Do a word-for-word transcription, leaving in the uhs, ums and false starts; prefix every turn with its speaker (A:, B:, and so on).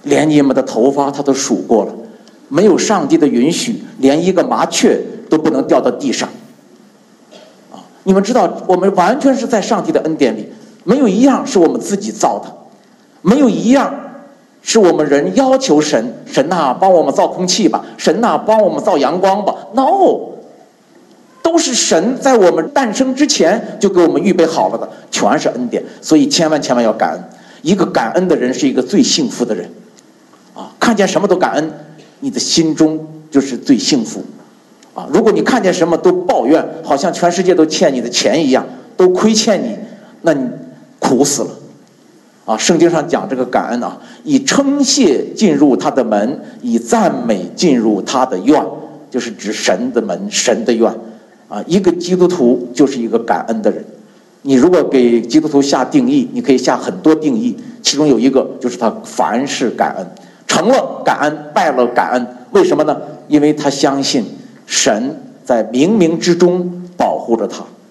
A: 连你们的头发他都数过了，没有上帝的允许，连一个麻雀都不能掉到地上。啊，你们知道，我们完全是在上帝的恩典里，没有一样是我们自己造的，没有一样是我们人要求神，神呐、啊，帮我们造空气吧，神呐、啊，帮我们造阳光吧。No， 都是神在我们诞生之前就给我们预备好了的，全是恩典。所以千万千万要感恩。一个感恩的人是一个最幸福的人，啊，看见什么都感恩，你的心中就是最幸福。啊，如果你看见什么都抱怨，好像全世界都欠你的钱一样，都亏欠你，那你苦死了。啊，圣经上讲这个感恩啊，以称谢进入他的门，以赞美进入他的院，就是指神的门，神的院。啊，一个基督徒就是一个感恩的人。你如果给基督徒下定义，你可以下很多定义，其中有一个就是他凡事感恩，成了感恩，败了感恩。为什么呢？因为他相信神在冥冥之中保护着他，